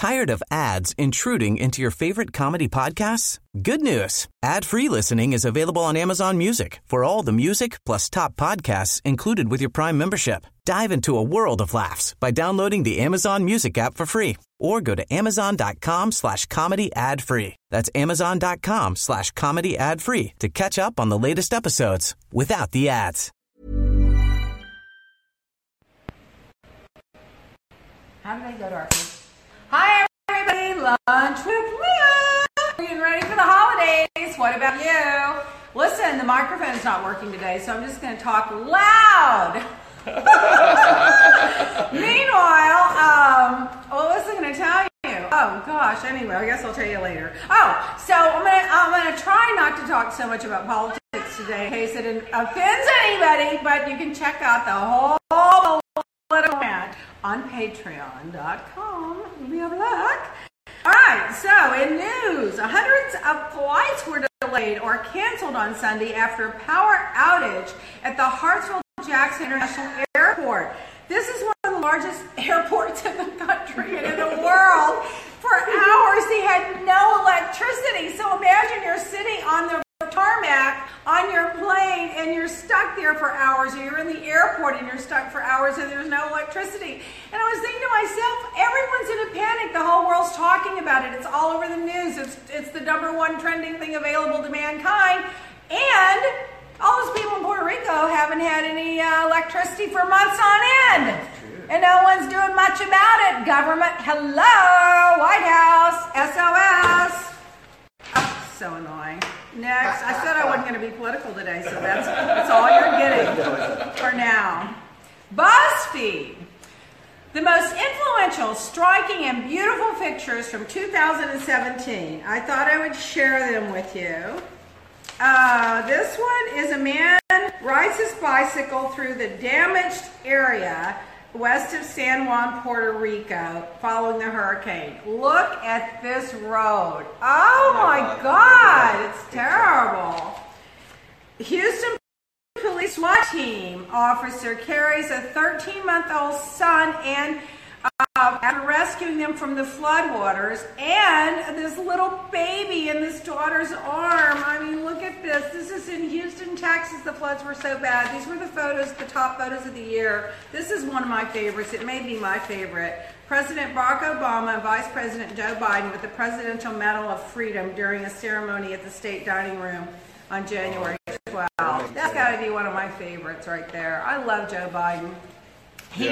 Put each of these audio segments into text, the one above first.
Tired of ads intruding into your favorite comedy podcasts? Good news. Ad-free listening is available on Amazon Music for all the music plus top podcasts included with your Prime membership. Dive into a world of laughs by downloading the Amazon Music app for free or go to amazon.com/comedy ad-free. That's amazon.com/comedy ad-free to catch up on the latest episodes without the ads. How did I go to our food? Hi, everybody. Lunch with Leah. We're getting ready for the holidays. What about you? Listen, the microphone's not working today, so I'm just going to talk loud. Meanwhile, what was I going to tell you? Oh, gosh. Anyway, I guess I'll tell you later. Oh, so I'm gonna try not to talk so much about politics today in case it offends anybody, but you can check out the whole political rant on patreon.com. We'll be over that. All right, so in news, hundreds of flights were delayed or canceled on Sunday after a power outage at the Hartsfield-Jackson International Airport. This is one of the largest airports in the country and in the world. For hours, they had no electricity. So imagine you're sitting on the tarmac on your plane and you're stuck there for hours, or you're in the airport and you're stuck for hours and there's no electricity. And I was thinking to myself, everyone's in a panic. The whole world's talking about it. It's all over the news. It's the #1 trending thing available to mankind. And all those people in Puerto Rico haven't had any electricity for months on end. And no one's doing much about it. Government, hello. White House, SOS. Oh, so annoying. Next, I said I wasn't going to be political today, so that's all you're getting for now. BuzzFeed. The most influential, striking, and beautiful pictures from 2017. I thought I would share them with you. This one is a man rides his bicycle through the damaged area west of San Juan, Puerto Rico, following the hurricane. Look at this road. Oh my God, it's terrible. Houston Police SWAT team officer carries a 13-month-old son and after rescuing them from the floodwaters, and this little baby in this daughter's arm. I mean, look at this. This is in Houston, Texas. The floods were so bad. These were the photos, the top photos of the year. This is one of my favorites. It may be my favorite. President Barack Obama and Vice President Joe Biden with the Presidential Medal of Freedom during a ceremony at the State Dining Room on January 12th. That's got to be one of my favorites right there. I love Joe Biden. He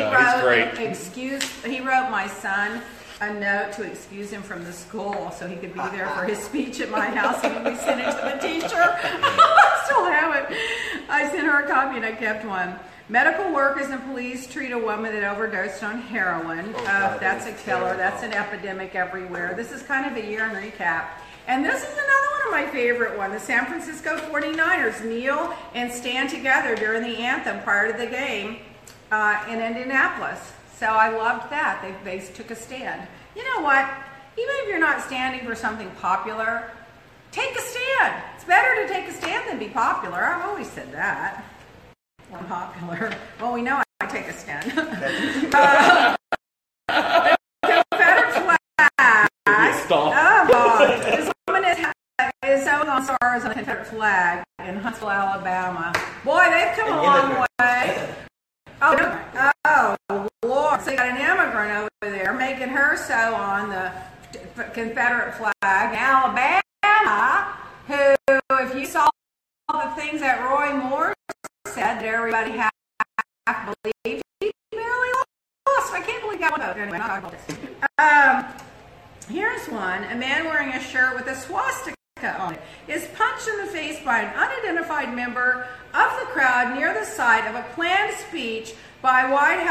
wrote my son a note to excuse him from the school so he could be there for his speech at my house, and we sent it to the teacher. I still have it. I sent her a copy and I kept one. Medical workers and police treat a woman that overdosed on heroin. That's a killer. That's an epidemic everywhere. This is kind of a year in recap. And this is another one of my favorite ones. The San Francisco 49ers kneel and stand together during the anthem prior to the game in Indianapolis. So I loved that. They took a stand. You know what? Even if you're not standing for something popular, take a stand. It's better to take a stand than be popular. I've always said that. I'm popular. Well, we know I take a stand. Confederate flag. This woman is sewing on stars on a Confederate flag in Huntsville, Alabama. Boy, they've come a long way. Oh, Lord. So you got an immigrant over there making her sew on the Confederate flag in Alabama, who, if you saw the things that Roy Moore said that everybody half believed, he barely lost. I can't believe that one vote. Anyway, not talking about this. Here's one. A man wearing a shirt with a swastika on it is punched in the face by an unidentified member of the crowd near the site of a planned speech by a white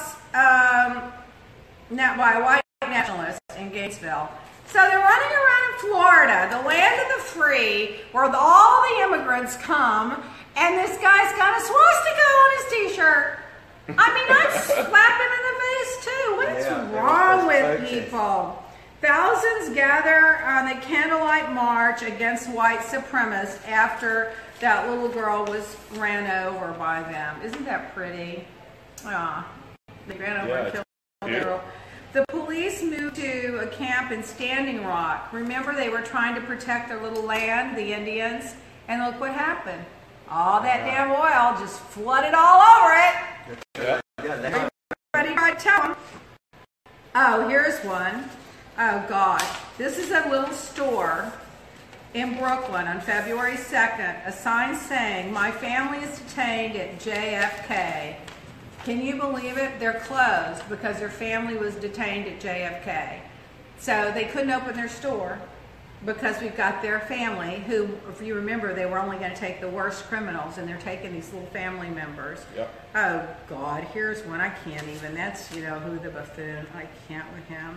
nationalist in Gainesville. So they're running around in Florida, the land of the free, where all the immigrants come, and this guy's got a swastika on his t-shirt. I mean, I'd slap him in the face too. What's wrong with people? Thousands gather on the candlelight march against white supremacists after that little girl was ran over by them. Isn't that pretty? They ran over and killed the girl. The police moved to a camp in Standing Rock. Remember, they were trying to protect their little land, the Indians, and look what happened. All that damn oil just flooded all over it. Yeah. Ready to tell them. Oh, here's one. Oh, God. This is a little store in Brooklyn on February 2nd. A sign saying, "My family is detained at JFK." Can you believe it? They're closed because their family was detained at JFK. So they couldn't open their store because we've got their family who, if you remember, they were only going to take the worst criminals, and they're taking these little family members. Yep. Oh, God, here's one. I can't even. That's, who the buffoon. I can't with him.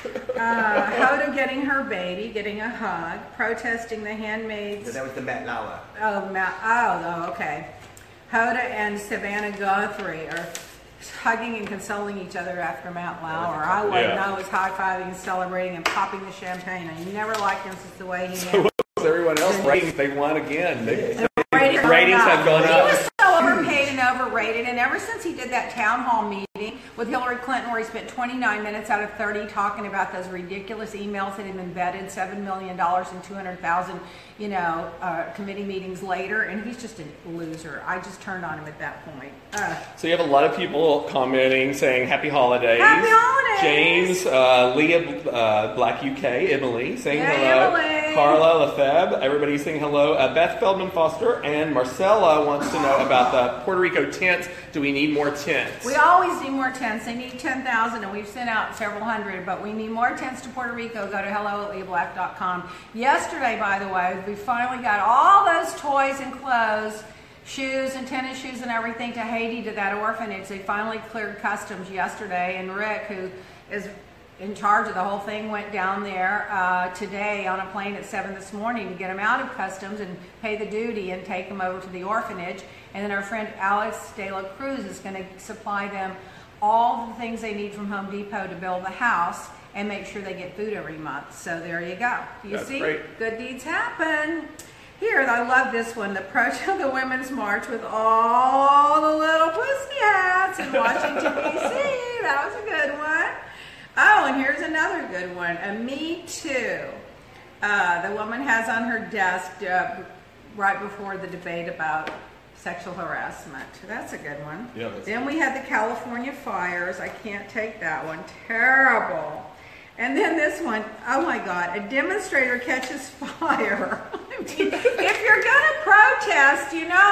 Hoda getting her baby, getting a hug, protesting the handmaids. So that was the Met Lauer. Oh, okay. Hoda and Savannah Guthrie are hugging and consoling each other after Mount Lauer. I wouldn't know. I was high-fiving and celebrating and popping the champagne. I never liked him since the way he So what was everyone else ratings? They won again. The ratings have gone up. He was so overpaid and overrated, and ever since he did that town hall meeting with Hillary Clinton where he spent 29 minutes out of 30 talking about those ridiculous emails that had been vetted, $7 million and 200,000, committee meetings later, and he's just a loser. I just turned on him at that point. So you have a lot of people commenting, saying happy holidays. Happy holidays! James, Leah, Black UK, Emily, saying hello. Emily. Carla Lefebvre, everybody's saying hello. Beth Feldman Foster and Marcella wants to know about the Puerto Rico tents. Do we need more tents? We always need more tents. They need 10,000, and we've sent out several hundred, but we need more tents to Puerto Rico. Go to hello@leahblack.com. Yesterday, by the way, we finally got all those toys and clothes, shoes and tennis shoes and everything to Haiti, to that orphanage. They finally cleared customs yesterday, and Rick, who is in charge of the whole thing, went down there today on a plane at 7 this morning to get them out of customs and pay the duty and take them over to the orphanage. And then our friend Alex De La Cruz is going to supply them all the things they need from Home Depot to build the house and make sure they get food every month. So there you go. You That's see, great. Good deeds happen. Here, I love this one, the approach of the Women's March with all the little pussy hats in Washington, D.C. That was a good one. Oh, and here's another good one, a Me Too. The woman has on her desk right before the debate about sexual harassment. That's a good one. Yeah, then we had the California fires. I can't take that one. Terrible. And then this one, oh my God, a demonstrator catches fire. I mean, if you're going to protest,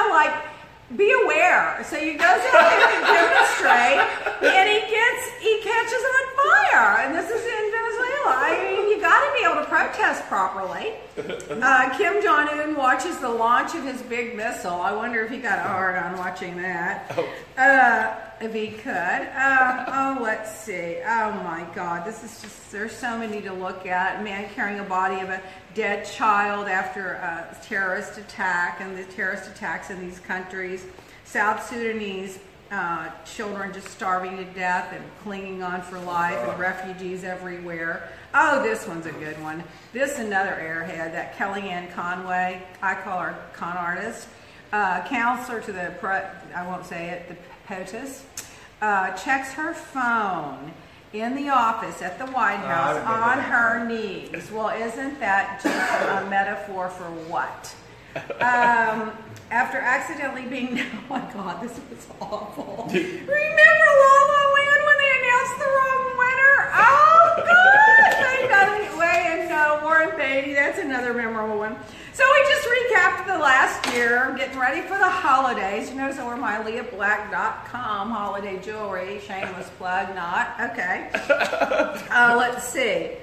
be aware. So he goes out there to demonstrate, and he catches on fire. And this is in Venezuela. I mean, you got to be able to protest properly. Kim Jong-un watches the launch of his big missile. I wonder if he got a hard on watching that. If he could. Let's see. Oh my God, this is just, there's so many to look at. A man carrying a body of a dead child after a terrorist attack, and the terrorist attacks in these countries. South Sudanese children just starving to death and clinging on for life, and refugees everywhere. Oh, this one's a good one. This another airhead, that Kellyanne Conway. I call her con artist. Counselor to the, I won't say it, the POTUS, checks her phone in the office at the White House on her knees. Well, isn't that just a metaphor for what? After accidentally being, oh my God, this was awful. Remember La La Land when they announced the wrong winner? Oh God, they got it away, and no, Warren Beatty, that's another memorable one. So we just recapped the last year, getting ready for the holidays. You notice I wear my LeahBlack.com holiday jewelry. Shameless plug, not. Okay. Let's see.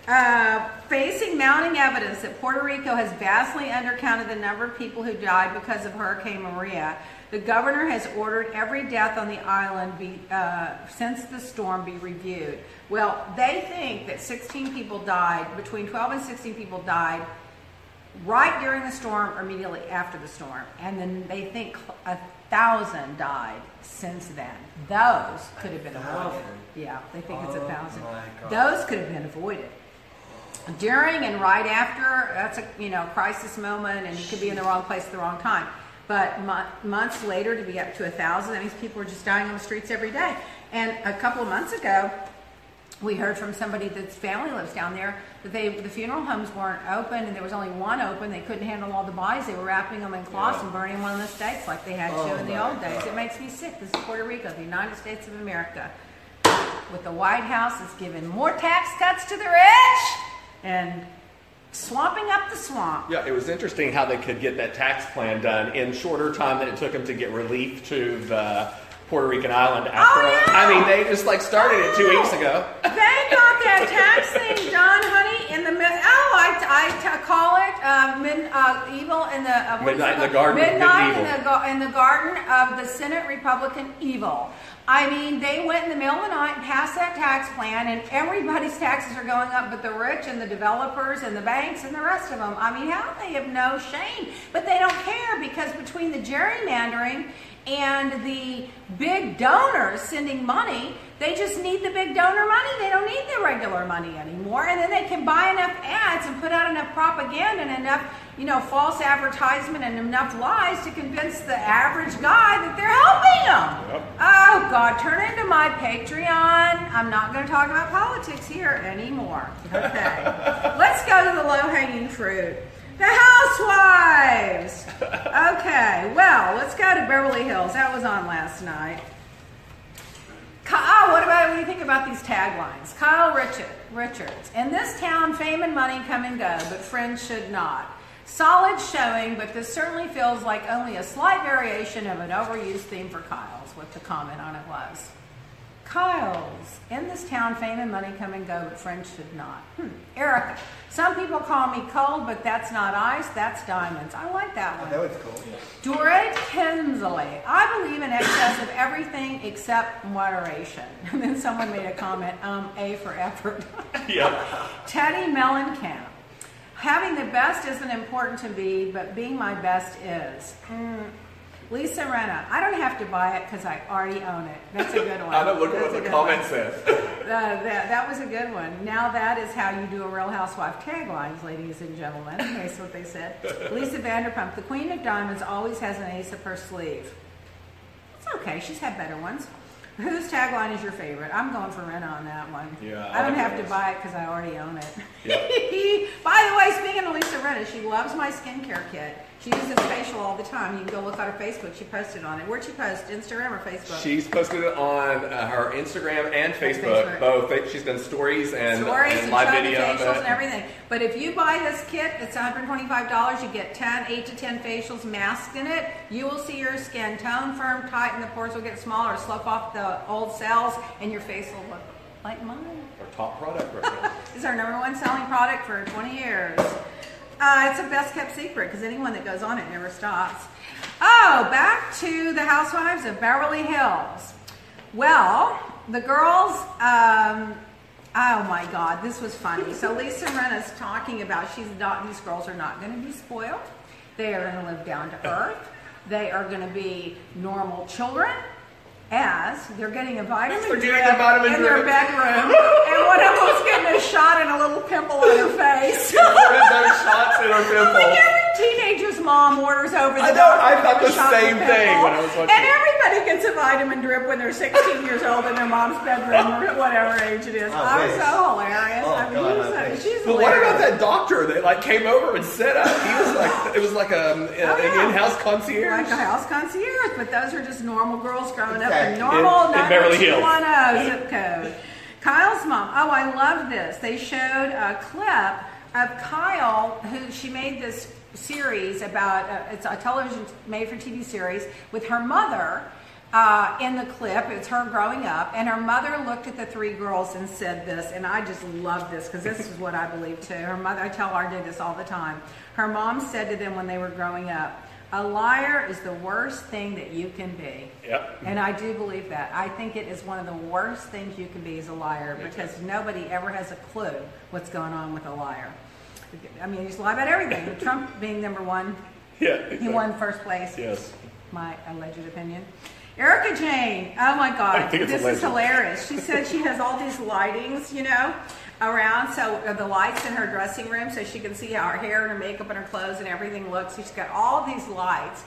Facing mounting evidence that Puerto Rico has vastly undercounted the number of people who died because of Hurricane Maria, the governor has ordered every death on the island since the storm be reviewed. Well, they think that 16 people died, between 12 and 16 people died right during the storm or immediately after the storm. And then they think 1,000 died since then. Those could have been avoided. Yeah, they think it's 1,000. Those could have been avoided. During and right after, that's a crisis moment, and you could be in the wrong place at the wrong time. But months later, to be up to 1,000, that means people are just dying on the streets every day. And a couple of months ago, we heard from somebody that's family lives down there that the funeral homes weren't open, and there was only one open. They couldn't handle all the bodies. They were wrapping them in cloths and burning them on the stakes like they had to in the old days. It makes me sick. This is Puerto Rico, the United States of America, with the White House that's giving more tax cuts to the rich and swamping up the swamp. Yeah, it was interesting how they could get that tax plan done in shorter time than it took them to get relief to the Puerto Rican island after. I mean, they just started it 2 weeks ago. They got that tax thing done, honey, in the I call it evil in the midnight in the garden. Midnight in the garden of the Senate Republican evil. I mean, they went in the middle of the night and passed that tax plan, and everybody's taxes are going up, but the rich and the developers and the banks and the rest of them. I mean, how they have no shame, but they don't care, because between the gerrymandering and the big donors sending money, they just need the big donor money. They don't need the regular money anymore. And then they can buy enough ads and put out enough propaganda and enough, false advertisement and enough lies to convince the average guy that they're helping them. Yep. Oh, God, turn into my Patreon. I'm not going to talk about politics here anymore. Okay. Let's go to the low-hanging fruit. The Housewives! Okay, well, let's go to Beverly Hills. That was on last night. What do you think about these taglines? Kyle Richards. In this town, fame and money come and go, but friends should not. Solid showing, but this certainly feels like only a slight variation of an overused theme for Kyle's, what the comment on it was. Kyle's. In this town, fame and money come and go, but friends should not. Erica. Some people call me cold, but that's not ice, that's diamonds. I like that one. That was cool, yeah. Doreen Kinsley. I believe in excess of everything except moderation. And then someone made a comment, A for effort. Yeah. Teddy Mellencamp. Having the best isn't important to me, but being my best is. Lisa Rinna. I don't have to buy it because I already own it. That's a good one. I don't look at what the comment says. That was a good one. Now that is how you do a Real Housewife taglines, ladies and gentlemen. That's what they said. Lisa Vanderpump. The Queen of Diamonds always has an ace up her sleeve. It's okay. She's had better ones. Whose tagline is your favorite? I'm going for Rinna on that one. Yeah, I don't have to buy it because I already own it. Yeah. By the way, speaking of Lisa Rinna, she loves my skincare kit. She uses facial all the time. You can go look at her Facebook. She posted on it. Where'd she post? Instagram or Facebook? She's posted it on her Instagram and Facebook. Both. She's done stories and live video facials and everything. But if you buy this kit, it's $125. You get 8 to 10 facials masked in it. You will see your skin tone, firm, tighten. The pores will get smaller, slope off the old cells, and your face will look like mine. Our top product right now. This is our #1 selling product for 20 years. It's a best kept secret because anyone that goes on it never stops. Oh, back to the Housewives of Beverly Hills. Well, the girls, oh my God, this was funny. So Lisa Rinna's talking about these girls are not going to be spoiled. They are going to live down to earth. They are going to be normal children. As they're getting a vitamin drip in their bedroom, and one of them's getting a shot and a little pimple on her face. What is those shots in her pimple? Like every teenager's mom orders over the I thought the same thing when I was watching. And everybody gets a vitamin drip when they're 16 years old in their mom's bedroom or whatever age it is. I'm so hilarious. She's hilarious. But what about that doctor that came over and set up? He was it was like an in-house concierge. Like a house concierge, but those are just normal girls growing up in normal in Beverly Hills. 90210 zip code. Kyle's mom. Oh, I love this. They showed a clip of Kyle, who she made this series about. It's a television made-for-TV series with her mother. In the clip, it's her growing up, and her mother looked at the three girls and said this, and I just love this because this is what I believe too. Her mother, I tell RJ this all the time. Her mom said to them when they were growing up, "A liar is the worst thing that you can be." Yep. And I do believe that. I think it is one of the worst things you can be is a liar because nobody ever has a clue what's going on with a liar. I mean, you just lie about everything. Trump being #1, exactly. He won first place. Yes. My alleged opinion. Erica Jane, oh my God, this is hilarious. She said she has all these lightings, around, so the lights in her dressing room so she can see how her hair and her makeup and her clothes and everything looks. She's got all these lights.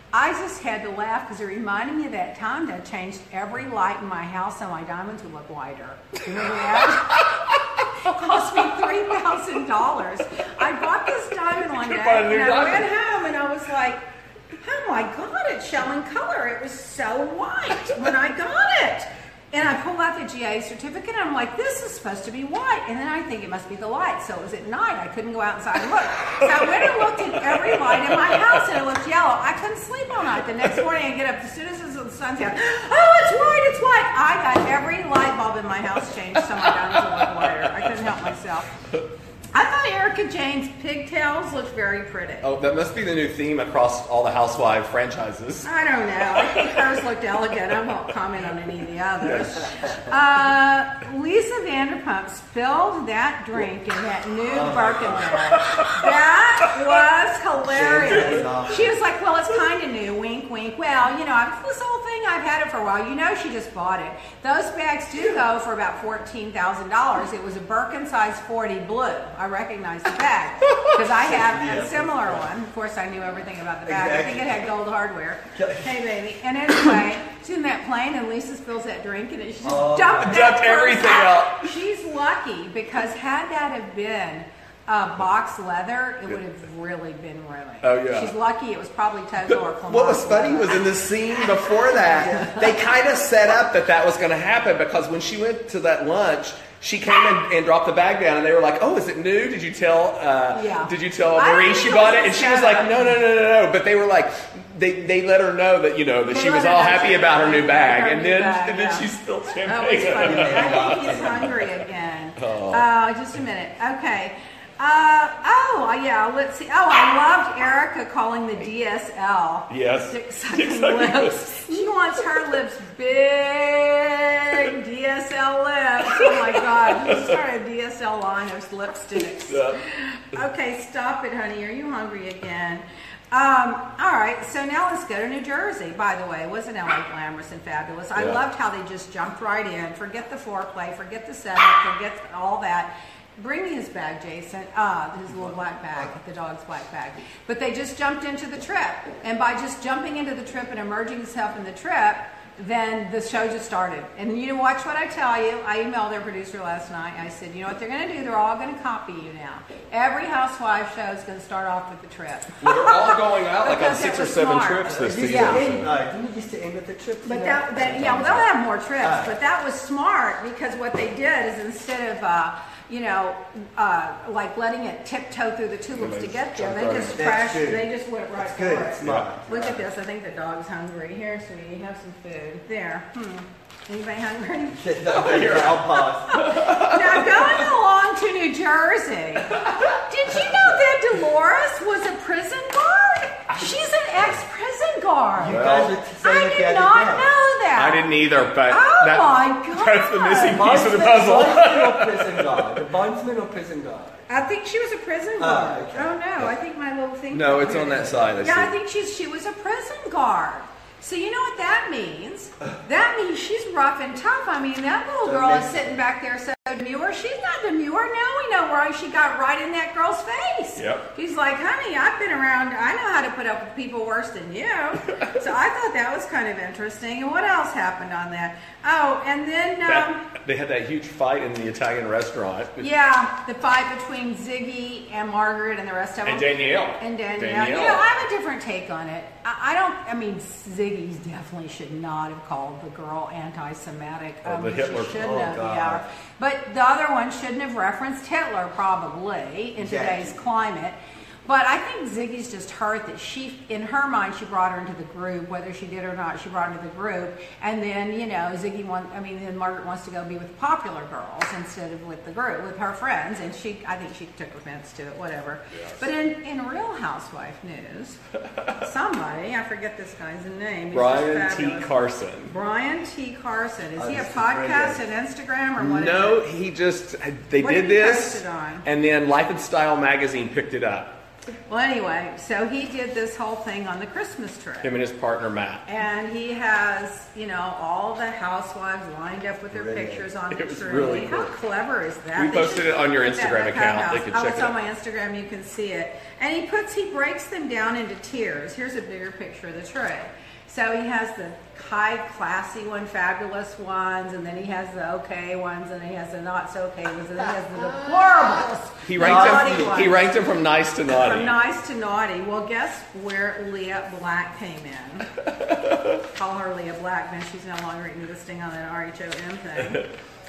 I just had to laugh because it reminded me of that time that I changed every light in my house so my diamonds would look whiter. You remember that? It cost me $3,000. I bought this diamond one day, and I went home and I was like, oh my God, it's showing color. It was so white when I got it. And I pulled out the GA certificate, and I'm like, this is supposed to be white. And then I think it must be the light. So it was at night. I couldn't go outside and look. So I went and looked at every light in my house, and it looked yellow. I couldn't sleep all night. The next morning, I get up, as soon as the sun's out, oh, it's white, it's white. I got every light bulb in my house changed so my diamonds would look whiter. I couldn't help myself. I thought Erica Jane's pigtails looked very pretty. Oh, that must be the new theme across all the Housewives franchises. I don't know. I think hers looked elegant. I won't comment on any of the others. Lisa Vanderpump spilled that drink in that new Birkin bag. That was hilarious. She was like, well, it's kind of new. Wink, wink. Well, this whole thing, I've had it for a while. She just bought it. Those bags do go for about $14,000. It was a Birkin size 40 blue. I recognize the bag because I have a similar one. Of course, I knew everything about the bag. Exactly. I think it had gold hardware. Hey, baby. And anyway, she's in that plane, and Lisa spills that drink, and she just dumped everything out. She's lucky because had that have been box leather, it would have really been ruined. Oh, yeah. She's lucky it was probably total or Clematis. What was funny was in the scene before that, they kind of set up that was going to happen because when she went to that lunch, she came and dropped the bag down, and they were like, "Oh, is it new? Did you tell? Did you tell Marie she bought it?" And she was like, "No." But they were like, they let her know that that she was all happy about her new bag, and then she spilled champagne. That was funny. I think he's hungry again. Just a minute. Okay. Let's see. Oh, I loved Erica calling the DSL. Yes. Dick-sucking lips. She wants her lips big. DSL lips. Oh my God. You start a DSL line of lipsticks. Yeah. Okay, stop it, honey. Are you hungry again? All right, so now let's go to New Jersey. By the way, wasn't LA glamorous and fabulous? I loved how they just jumped right in. Forget the foreplay, forget the setup, forget all that. Bring me his bag, Jason. His little black bag, the dog's black bag. But they just jumped into the trip. And by just jumping into the trip and immersing himself in the trip, then the show just started. And watch what I tell you. I emailed their producer last night. I said, you know what they're going to do? They're all going to copy you now. Every housewife show is going to start off with the trip. Well, they're all going out like on 6 or 7 trips this season. Didn't you used to aim at the trips? But they'll have more trips. But that was smart because what they did is instead of like letting it tiptoe through the tulips to get there. They just crashed. They just went right for it. Smart. Look at this. I think the dog's hungry. Here, sweetie, have some food. There. Anybody hungry? I'll pause. Now, going along to New Jersey, did you know that Dolores was a prison guard? She's an ex-prison guard. You guys are saying I did not know that. I didn't either, but my God. That's the missing piece of the puzzle. Bondsman or prison guard? I think she was a prison guard. Okay. Oh no, I think my little thing. No, it's on that side. I think she was a prison guard. So you know what that means? That means she's rough and tough. I mean, that little girl is sitting back there so demure. She's not demure. Now we know why she got right in that girl's face. Yep. He's like, honey, I've been around. I know how to put up with people worse than you. So I thought that was kind of interesting. And what else happened on that? Oh, and then... they had that huge fight in the Italian restaurant. Yeah, the fight between Ziggy and Margaret and the rest of them. And Danielle. I have a different take on it. Ziggy definitely should not have called the girl anti-Semitic. The Hitler. She shouldn't have, yeah. But the other one shouldn't have referenced Hitler, probably, in today's climate. But I think Ziggy's just hurt that in her mind, she brought her into the group, whether she did or not, she brought her into the group. And then, then Margaret wants to go be with popular girls instead of with the group, with her friends. And I think she took offense to it, whatever. Yes. But in Real Housewife news, somebody, I forget this guy's name. Brian T. Carson. Brian T. Carson. Is he a podcast and Instagram or what? No, he just, they did this. And then Life and Style magazine picked it up. Well, anyway, so he did this whole thing on the Christmas tree. Him and his partner, Matt. And he has, all the housewives lined up with their pictures on the It was tree. really cool. How clever is that? We posted it on your Instagram account. They can check it It's on out. my Instagram. You can see it. And he breaks them down into tiers. Here's a bigger picture of the tray. So he has the high classy one, fabulous ones, and then he has the okay ones, and he has the not so okay ones, and then he has the deplorables. He ranked them from nice to naughty. From nice to naughty. Well, guess where Leah Black came in? Call her Leah Black, then she's no longer existing on that RHOM thing.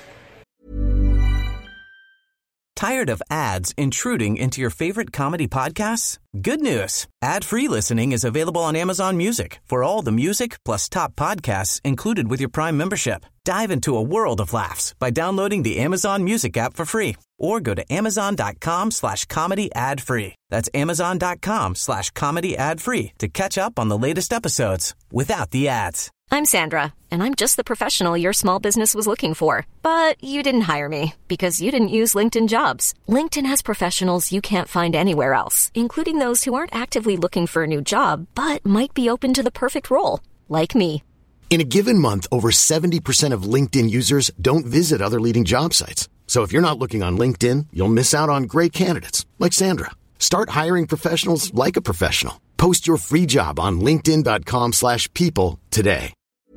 Tired of ads intruding into your favorite comedy podcasts? Good news. Ad-free listening is available on Amazon Music for all the music plus top podcasts included with your Prime membership. Dive into a world of laughs by downloading the Amazon Music app for free or go to amazon.com/comedy ad-free. That's amazon.com/comedy ad-free to catch up on the latest episodes without the ads. I'm Sandra, and I'm just the professional your small business was looking for. But you didn't hire me because you didn't use LinkedIn Jobs. LinkedIn has professionals you can't find anywhere else, including those who aren't actively looking for a new job, but might be open to the perfect role, like me. In a given month, over 70% of LinkedIn users don't visit other leading job sites. So if you're not looking on LinkedIn, you'll miss out on great candidates like Sandra. Start hiring professionals like a professional. Post your free job on linkedin.com/people today.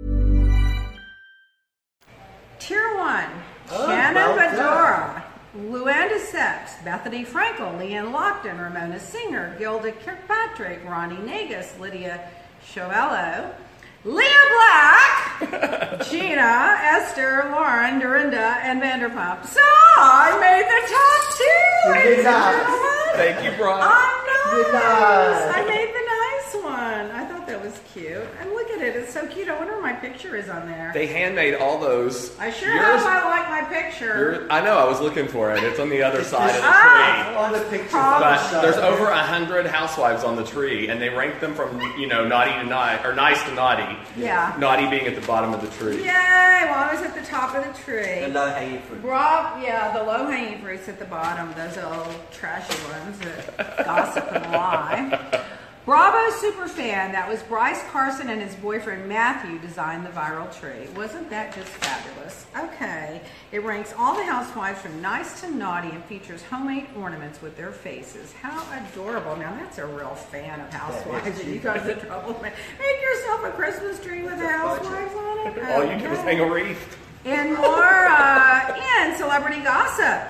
Tier 1, Shannon Bedora, Luanda Seps, Bethany Frankel, Leanne Lockton, Ramona Singer, Gilda Kirkpatrick, Ronnie Nagus, Lydia Shoello, Leah Black, Gina, Esther, Lauren, Dorinda, and Vanderpump. So I made the top 2, ladies and gentlemen. Thank you, Brian. I'm You're nice. nice. I made the nice one. I thought that was cute. And look at it. It's so cute. I wonder where my picture is on there. They handmade all those. I sure hope I like my picture. I know. I was looking for it. It's on the other side of the tree. All the pictures. But there's over 100 housewives on the tree, and they rank them from naughty to nice or nice to naughty. Yeah. Naughty being at the bottom of the tree. Yay! Well, I was at the top of the tree. The low-hanging fruit. The low-hanging fruits at the bottom. Those old trashy ones that gossip and lie. Bravo superfan, that was Bryce Carson and his boyfriend Matthew designed the viral tree. Wasn't that just fabulous? Okay, it ranks all the housewives from nice to naughty and features homemade ornaments with their faces. How adorable. Now that's a real fan of housewives that you guys are trouble with. Make yourself a Christmas tree with the housewives on it. All you do is hang a wreath. And more in celebrity gossip.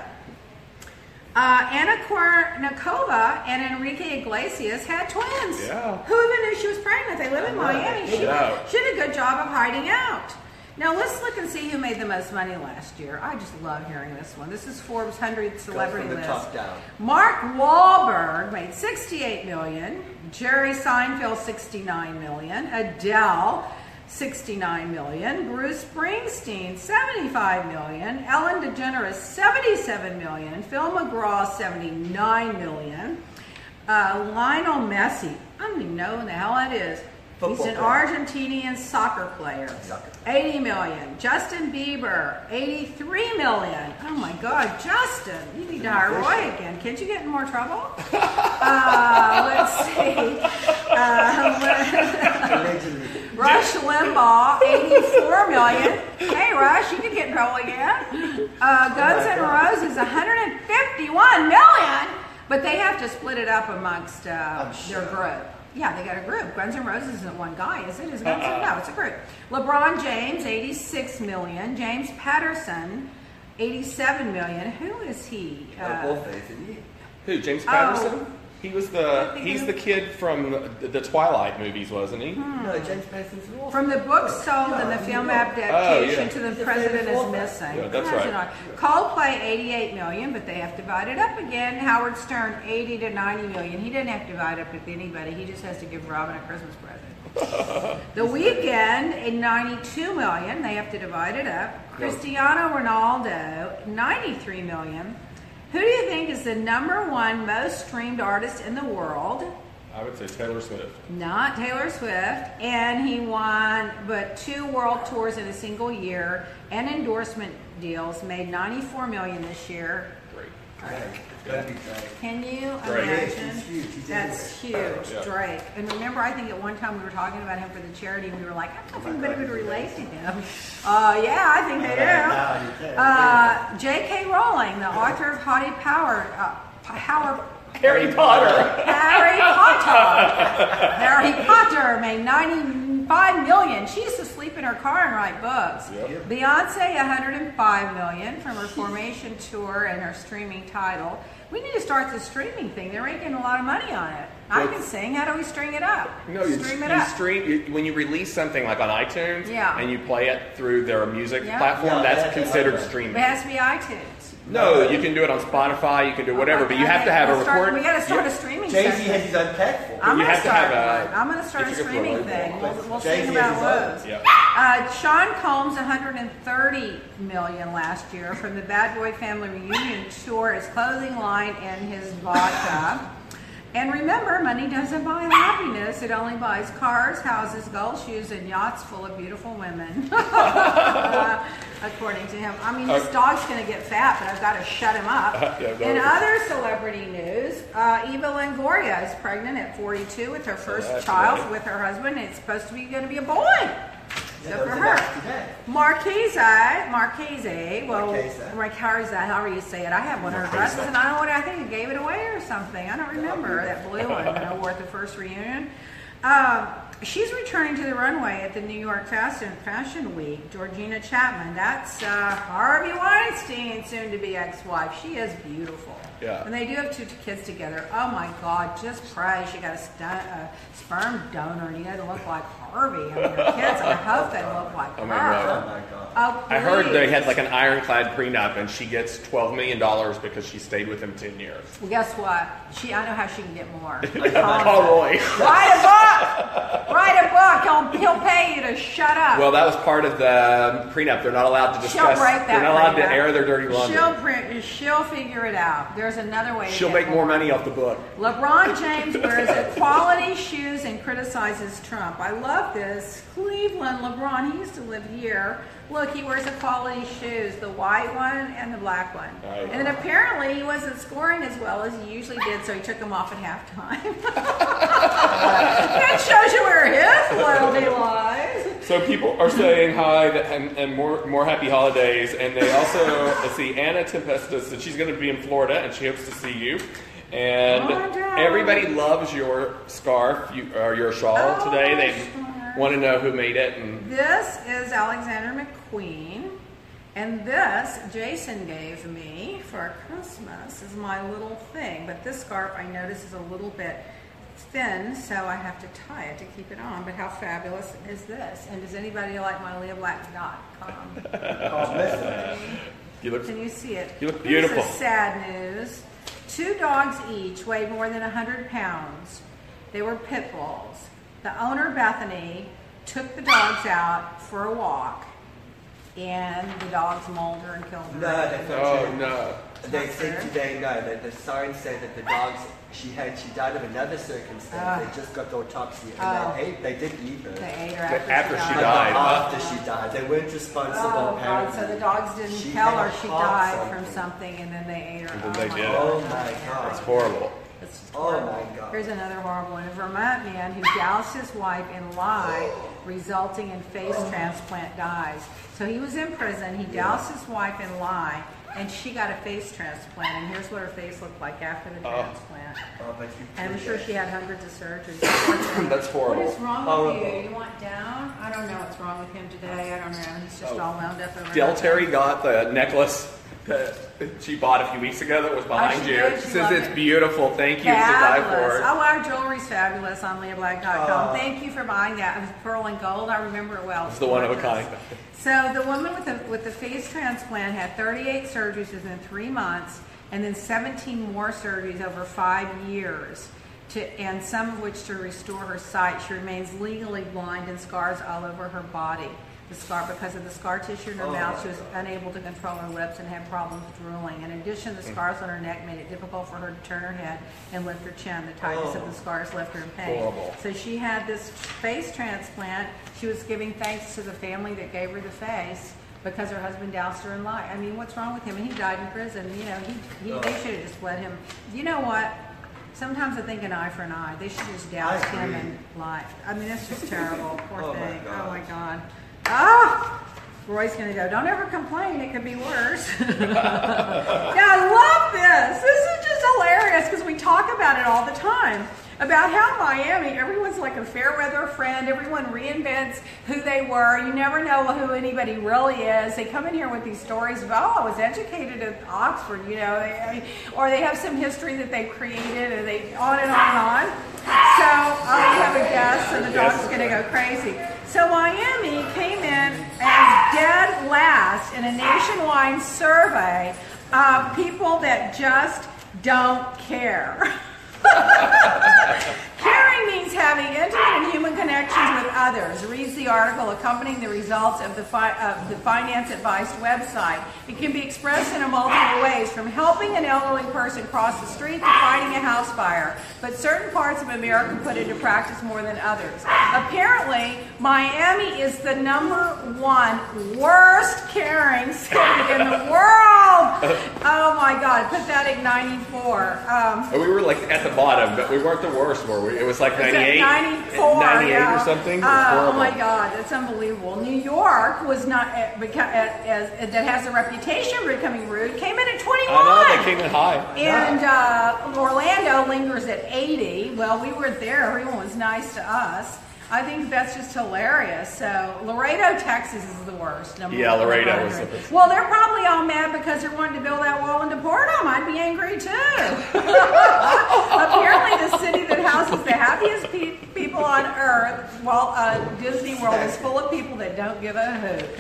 Anna Kournikova and Enrique Iglesias had twins. Yeah. Who even knew she was pregnant? They live in Miami. She did a good job of hiding out. Now let's look and see who made the most money last year. I just love hearing this one. This is Forbes 100 celebrity from the list. top down. Mark Wahlberg made $68 million. Jerry Seinfeld $69 million. Adele $69 million. Bruce Springsteen, $75 million. Ellen DeGeneres, $77 million. Phil McGraw, $79 million. Lionel Messi, I don't even know who the hell that is. He's an Argentinian soccer player. $80 million. Justin Bieber, $83 million. Oh my God, Justin, you need to hire Roy again. Can't you get in more trouble? Let's see. Rush Limbaugh, $84 million. Hey, Rush, you can get in trouble again. Guns N' Roses, $151 million. But they have to split it up amongst their group. Yeah, they got a group. Guns N' Roses isn't one guy, is it? No, it's a group. LeBron James, $86 million. James Patterson, $87 million. Who is he? Who? James Patterson? He's the kid from the Twilight movies, wasn't he? No, James Patterson's an author. From the book sold and the film adaptation to The President is Missing. Yeah, that's right. Coldplay, $88 million, but they have to divide it up again. Howard Stern, $80 to $90 million. He didn't have to divide up with anybody. He just has to give Robin a Christmas present. The Weeknd, $92 million. They have to divide it up. Cristiano Ronaldo, $93 million. Who do you think is the #1 most streamed artist in the world? I would say Taylor Swift. Not Taylor Swift. And he won but 2 world tours in a single year and endorsement deals. Made $94 million this year. Great. All right. Gotta be Drake. Can you Drake. imagine? He's huge. He's That's huge, Yeah. Drake. And remember, I think at one time we were talking about him for the charity, and we were like, I don't think anybody would relate to him. Yeah, I think they do. J.K. Rowling, the author of Harry Potter. Harry Potter. Harry Potter made $95 million. She used to sleep in her car and write books. Yep. Beyonce, $105 million from her Formation tour and her streaming title. We need to start the streaming thing. They're making a lot of money on it. I can sing. How do we string it up? No, Stream it up. When you release something like on iTunes Yeah. and you play it through their music Yeah. platform, Yeah, that's considered streaming. It has to be iTunes. No, you can do it on Spotify, you can do whatever, but you have to have a record. We got to start a streaming Jay-Z session. has his own platform. I'm You going have to to have start a- one. I'm going to start a it's a good streaming one. thing. We'll Jay-Z sing has about his own. those. Yeah. Sean Combs, $130 million last year from the Bad Boy Family reunion tour. His clothing line and his vodka. And remember, money doesn't buy happiness. It only buys cars, houses, gold shoes, and yachts full of beautiful women. According to him. I mean, this dog's going to get fat, but I've got to shut him up. In other celebrity news, Eva Longoria is pregnant at 42 with her first child with her husband. It's supposed to be going to be a boy. So for her. Marchese, however you say it. I have one of her dresses, and I don't know what I think. I gave it away or something. I don't remember that blue one. At the first reunion. She's returning to the runway at the New York Fashion Week. Georgina Chapman. That's Harvey Weinstein, soon to be ex-wife. She is beautiful. Yeah. And they do have 2 kids together. Oh my God! Just pray she got a sperm donor, and he doesn't look like Harvey. I mean, her kids. I hope they look like Oh her. my God. Oh my God. Oh, I heard they please. had like an ironclad prenup, and she gets $12 million because she stayed with him 10 years. Well, guess what? I know how she can get more. Paul Roy. Write a book. Write a book. He'll pay you to shut up. Well, that was part of the prenup. They're not allowed to She'll discuss. break that. They're not allowed to prenup. air their dirty laundry. She'll figure it out. There's another way. She'll to make get more money off the book. LeBron James wears equality shoes and criticizes Trump. I love this. Cleveland LeBron. He used to live here. Look, he wears equality shoes, the white one and the black one. Right. And then apparently he wasn't scoring as well as he usually did, so he took them off at halftime. That shows you where his loyalty lies. So people are saying hi and more happy holidays, and they also let's see. Anna Tempesta said she's going to be in Florida and she hopes to see you. And everybody loves your scarf or your shawl today. They want to know who made it. And This is Alexander McQueen, and this Jason gave me for Christmas is my little thing. But this scarf I notice is a little bit thin, so I have to tie it to keep it on. But how fabulous is this? And does anybody like my LeahBlack.com? Can you see it? You look beautiful. This is sad news. 2 dogs each weighed more than 100 pounds. They were pit bulls. The owner, Bethany, took the dogs out for a walk, and the dogs mauled her and killed her. No, that's not true. no. They said today, no, that the signs say that the dogs, she died of another circumstance. They just got the autopsy, and they did eat her. They ate her After she But died. not after she died. They weren't responsible, Oh, God. apparently. So the dogs didn't She tell had her she caught died from something. something, and then they ate her. And then they my did it. God. Oh, my God. It's horrible. It's just Oh, horrible. my God. Here's another horrible one. A Vermont man who doused his wife in lye, resulting in face transplant, dies. So he was in prison. He doused his wife in lye, and she got a face transplant. And here's what her face looked like after the transplant. Oh, but you And I'm sure she had hundreds of surgeries. That's horrible. What is wrong with Horrible. you? You want down? I don't know what's wrong with him today. I don't know. He's just all wound up over Del nothing. Terry got the necklace that she bought a few weeks ago that was behind she you. did. She She says loved it's it. beautiful. Thank you. To die for Fabulous. it. Oh, our jewelry's fabulous on LeahBlack.com. Thank you for buying that. It was pearl and gold. I remember it well. It's the one of a gorgeous. kind. So the woman with the face transplant had 38 surgeries within 3 months, and then 17 more surgeries over 5 years, and some of which to restore her sight. She remains legally blind and scars all over her body. Because of the scar tissue in her mouth, she was unable to control her lips and had problems drooling. In addition, the scars on her neck made it difficult for her to turn her head and lift her chin. The tightness of the scars left her in pain. Horrible. So she had this face transplant. She was giving thanks to the family that gave her the face because her husband doused her in lye. I mean, what's wrong with him? And he died in prison. You know, they should have just let him. You know what? Sometimes I think an eye for an eye. They should just douse him in lye. I mean, that's just terrible. Poor thing. Oh my God. Ah! Roy's going to go, don't ever complain, it could be worse. Yeah, I love this. This is just hilarious because we talk about it all the time. About how Miami, everyone's like a fair weather friend. Everyone reinvents who they were. You never know who anybody really is. They come in here with these stories of, oh, I was educated at Oxford, you know, or they have some history that they created, and they on and on and on. So we have a guest, and the dog's going to go crazy. So Miami came in as dead last in a nationwide survey of people that just don't care. Caring means having intimate and human connections with others. Reads the article accompanying the results of the Finance Advice website. It can be expressed in multiple ways, from helping an elderly person cross the street to fighting a house fire. But certain parts of America put into practice more than others. Apparently, Miami is the #1 worst caring city in the world. Oh my God, put that at 94. We were like at the bottom, but we weren't the worst, were we? It was like 98? 94, 98 yeah. or something? Oh my God, that's unbelievable. New York was not, that has a reputation for becoming rude, came in at 21. I know, they came in high. And Orlando lingers at 80. Well, we weren't there. Everyone was nice to us. I think that's just hilarious. So Laredo, Texas is the worst. Yeah, Laredo was the worst. Well, they're probably all mad because they're wanting to build that wall and deport them. I'd be angry too. Apparently the city that houses the happiest people on earth, Disney World, is full of people that don't give a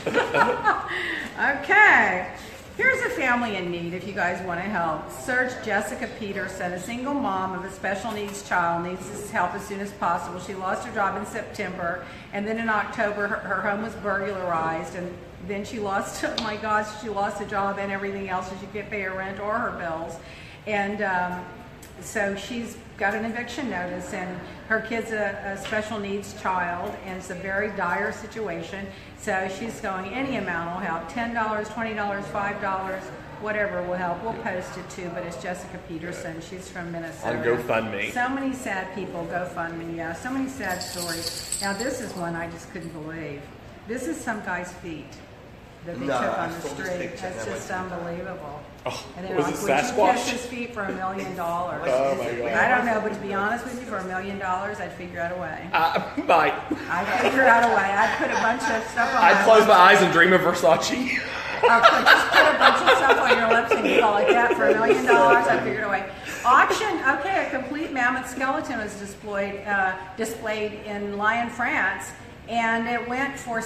hoot. Okay. Here's a family in need if you guys want to help. Search Jessica Peterson, a single mom of a special needs child, needs this help as soon as possible. She lost her job in September, and then in October her home was burglarized, and then she lost, oh my gosh, she lost the job and everything else, so she can't pay her rent or her bills. And so she's got an eviction notice, and her kid's a special needs child, and it's a very dire situation. So she's going, any amount will help. $10, $20, $5, whatever will help. We'll post it too, but it's Jessica Peterson. She's from Minnesota. On GoFundMe. So many sad people, GoFundMe, yeah. So many sad stories. Now this is one I just couldn't believe. This is some guy's feet that they took on the street. That's just unbelievable. Oh, and they're was like, it would Sasquatch? you kiss his feet for $1 million? Oh my God. I don't know, but to be honest with you, for $1 million, I'd figure out a way. Might. I'd figure out a way. I'd put a bunch of stuff on I'd close my eyes and dream of Versace. Just put a bunch of stuff on your lips and go like that for $1 million. I figured a way. Auction. Okay, a complete mammoth skeleton was displayed in Lyon, France, and it went for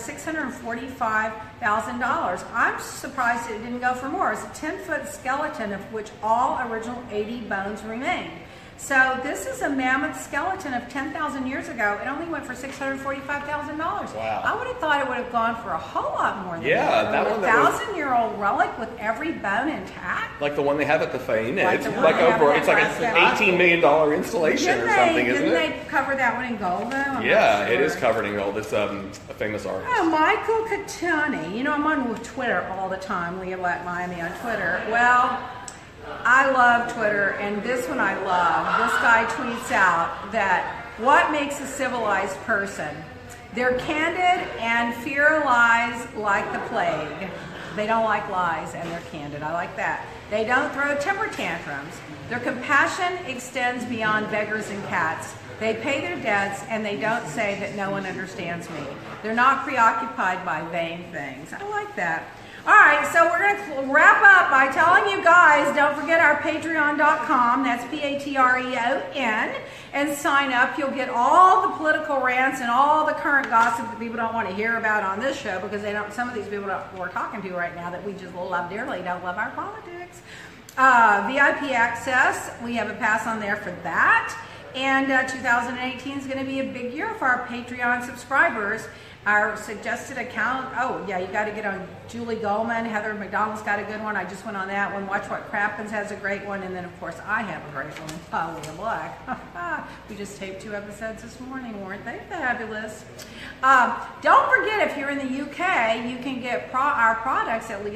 $645,000. I'm surprised it didn't go for more. It's a 10-foot skeleton of which all original 80 bones remained. So this is a mammoth skeleton of 10,000 years ago. It only went for $645,000. Wow. I would have thought it would have gone for a whole lot more than that. that. One a 1,000-year-old relic with every bone intact. Like the one they have at the Faine. Like It's the one like they have over. at It's like Nebraska. an $18 million installation or something, isn't it? Didn't they cover that one in gold though? I'm Yeah, not sure. it is covered in gold. It's a famous artist. Oh, Michael Catani. You know, I'm on Twitter all the time. Leah Black Miami on Twitter. Well, I love Twitter, and this one I love. This guy tweets out that what makes a civilized person? They're candid and fear lies like the plague. They don't like lies, and they're candid. I like that. They don't throw temper tantrums. Their compassion extends beyond beggars and cats. They pay their debts, and they don't say that no one understands me. They're not preoccupied by vain things. I like that. All right, so we're going to wrap up by telling you guys, don't forget our patreon.com, that's Patreon, and sign up. You'll get all the political rants and all the current gossip that people don't want to hear about on this show because they don't. Some of these people that we're talking to right now that we just love dearly don't love our politics. VIP access, we have a pass on there for that. And 2018 is going to be a big year for our Patreon subscribers. Our suggested account, you got to get on Julie Goldman. Heather McDonald's got a good one. I just went on that one. Watch What Crappens has a great one. And then, of course, I have a great one. Leah Black. We just taped 2 episodes this morning. Weren't they fabulous? Don't forget, if you're in the UK, you can get our products at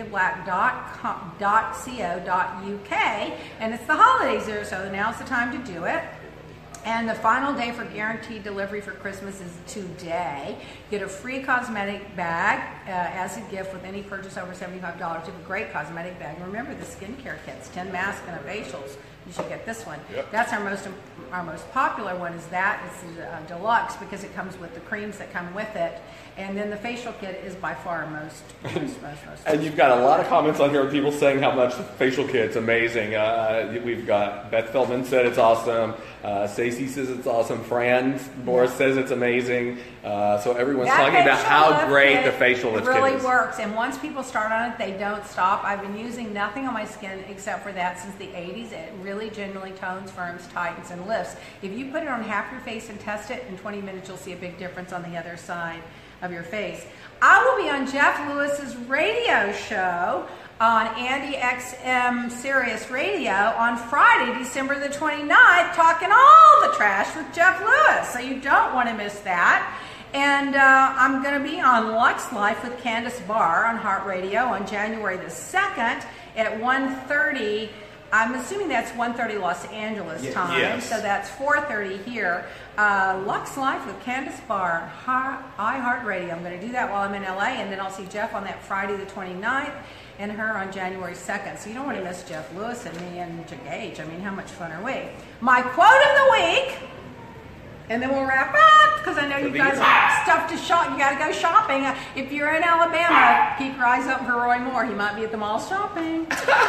leahblack.co.uk. And it's the holidays there, so now's the time to do it. And the final day for guaranteed delivery for Christmas is today. Get a free cosmetic bag as a gift with any purchase over $75. You have a great cosmetic bag. Remember the skincare kits, 10 masks and a facials. You should get this one. Yep. That's our most popular one. It's the deluxe because it comes with the creams that come with it. And then the facial kit is by far most. And you've got a lot of comments on here of people saying how much the facial kit's amazing. We've got Beth Feldman said it's awesome. Stacey says it's awesome. Fran Boris says it's amazing. So everyone's talking about how great the facial lift kit is. It really works. And once people start on it, they don't stop. I've been using nothing on my skin except for that since the 80s. It really genuinely tones, firms, tightens, and lifts. If you put it on half your face and test it, in 20 minutes you'll see a big difference on the other side of your face. I will be on Jeff Lewis's radio show on Andy XM Sirius Radio on Friday, December the 29th, talking all the trash with Jeff Lewis. So you don't want to miss that. And I'm going to be on Lux Life with Candace Barr on Heart Radio on January the 2nd at 1:30. I'm assuming that's 1:30 Los Angeles time, yes. So that's 4:30 here. Lux Life with Candace Barr, iHeartRadio. I'm going to do that while I'm in LA, and then I'll see Jeff on that Friday the 29th and her on January 2nd. So you don't want to miss Jeff Lewis and me and Gage. I mean, how much fun are we? My quote of the week, and then we'll wrap up because I know you guys have stuff to shop. You got to go shopping. If you're in Alabama, keep your eyes open for Roy Moore. He might be at the mall shopping.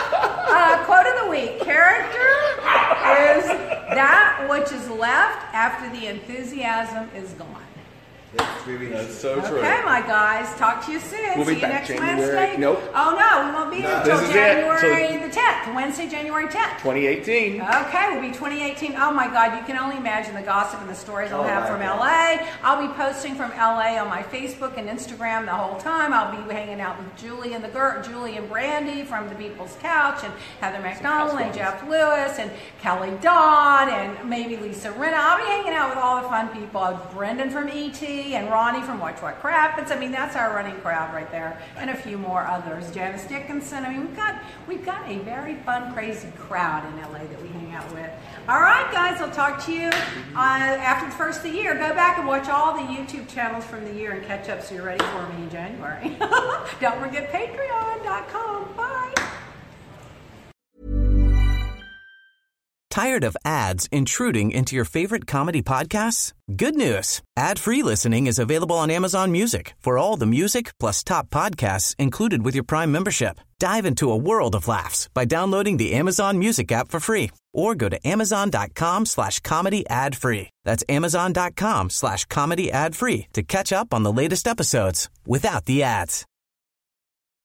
Quote of the week. Character is that which is left after the enthusiasm is gone. That's so true. Okay, my guys. Talk to you soon. We'll See be you back next January. Wednesday. Nope. Oh, no. We won't be here until This is January the 10th. Wednesday, January 10th. 2018. Okay, we'll be 2018. Oh, my God. You can only imagine the gossip and the stories I'll have from LA. I'll be posting from LA on my Facebook and Instagram the whole time. I'll be hanging out with Julie and Brandy from The People's Couch, and Heather McDonald and Jeff Lewis and Kelly Dodd and maybe Lisa Rinna. I'll be hanging out with all the fun people. Brendan from ET and Ronnie from Watch What Crappens. I mean, that's our running crowd right there, and a few more others. Janice Dickinson. I mean, we've got a very fun, crazy crowd in LA that we hang out with. All right, guys, I'll talk to you after the first of the year. Go back and watch all the YouTube channels from the year and catch up so you're ready for me in January. Don't forget Patreon.com. Bye. Tired of ads intruding into your favorite comedy podcasts? Good news. Ad-free listening is available on Amazon Music for all the music plus top podcasts included with your Prime membership. Dive into a world of laughs by downloading the Amazon Music app for free or go to amazon.com/comedy ad-free. That's amazon.com/comedy ad-free to catch up on the latest episodes without the ads.